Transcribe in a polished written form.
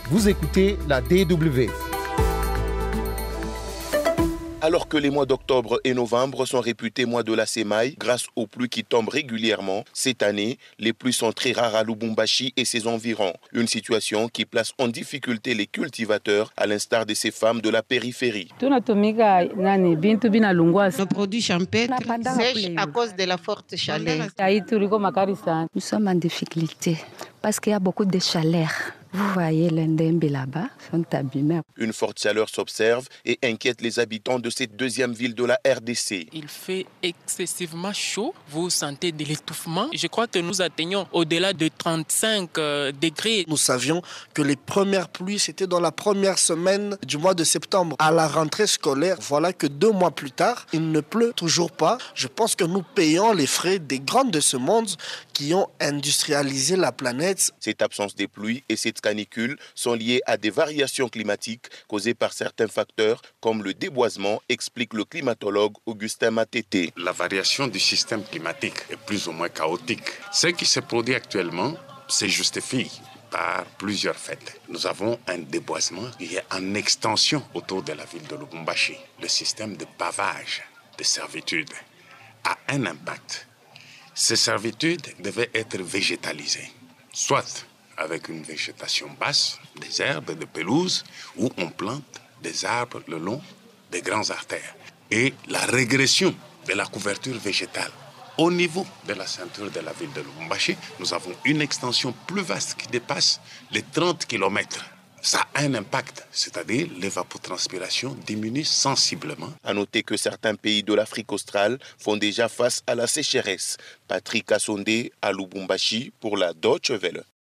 Vous écoutez la DW. Alors que les mois d'octobre et novembre sont réputés mois de la sémaille grâce aux pluies qui tombent régulièrement, cette année, les pluies sont très rares à Lubumbashi et ses environs. Une situation qui place en difficulté les cultivateurs, à l'instar de ces femmes de la périphérie. Nos produits champêtres sèchent à cause de la forte chaleur. Nous sommes en difficulté parce qu'il y a beaucoup de chaleur. Vous voyez les ndembe là-bas, sont abîmés. Une forte chaleur s'observe et inquiète les habitants de cette deuxième ville de la RDC. Il fait excessivement chaud, vous sentez de l'étouffement. Je crois que nous atteignons au-delà de 35 degrés. Nous savions que les premières pluies, c'était dans la première semaine du mois de septembre. À la rentrée scolaire, voilà que 2 mois plus tard, il ne pleut toujours pas. Je pense que nous payons les frais des grands de ce monde qui ont industrialisé la planète. Cette absence de pluie et cette canicule sont liées à des variations climatiques causées par certains facteurs comme le déboisement, explique le climatologue Augustin Matete. La variation du système climatique est plus ou moins chaotique. Ce qui se produit actuellement se justifie par plusieurs faits. Nous avons un déboisement qui est en extension autour de la ville de Lubumbashi. Le système de pavage, de servitude, a un impact. Ces servitudes devaient être végétalisées, soit avec une végétation basse, des herbes, des pelouses, où on plante des arbres le long des grandes artères. Et la régression de la couverture végétale. Au niveau de la ceinture de la ville de Lubumbashi, nous avons une extension plus vaste qui dépasse les 30 km. Ça a un impact, c'est-à-dire l'évapotranspiration diminue sensiblement. À noter que certains pays de l'Afrique australe font déjà face à la sécheresse. Patrick Assondé à Lubumbashi pour la Deutsche Welle.